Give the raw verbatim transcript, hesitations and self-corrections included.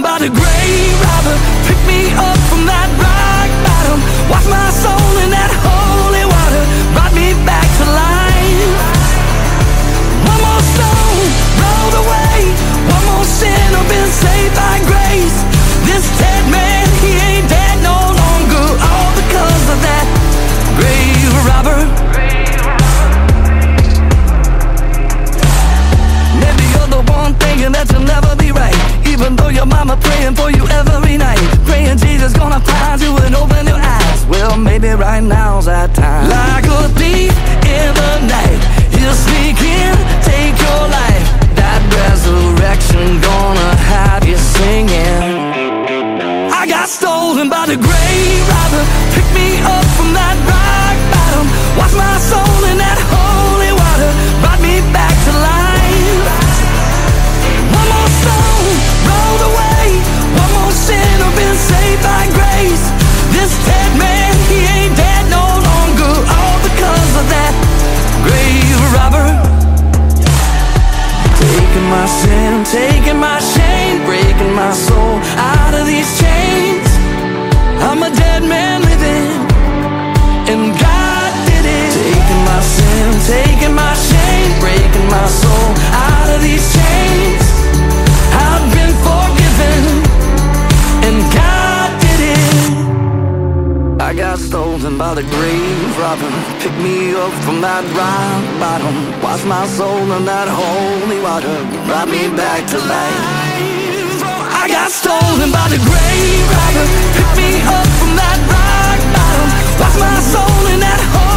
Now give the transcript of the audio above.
by the grave robber. Pick me up from that rock bottom. Wash my soul in that holy water. Brought me back to life. One more stone rolled away. One more sinner been saved by grace. This dead man, he ain't dead no longer. All because of that grave robber. Maybe you're the one thinking that you'll never be right, even though your mama praying for you every night, praying Jesus gonna find you and open your eyes. Well, maybe right now's that time. Like a thief in the night, he'll sneak in, take your life. That resurrection gonna have you singing. I got stolen by the grave robber. Pick me up from that rock bottom. Wash my soul in that holy water. Brought me back to life. One more stone rolled away. One more sinner been saved by grace. This dead man, he ain't dead no longer. All because of that grave robber. Taking my sin, taking my shame, breaking my soul out of these chains. I'm a dead man living, and God did it. Taking my sin, taking my shame, breaking my soul out of these chains. I've been forgiven, and God did it. I got stolen by the grave robber. Pick me up from that rock bottom. Wash my soul in that holy water. Brought me back to life. I got stolen by the grave robber. Pick me up from that rock bottom. Wash my soul in that holy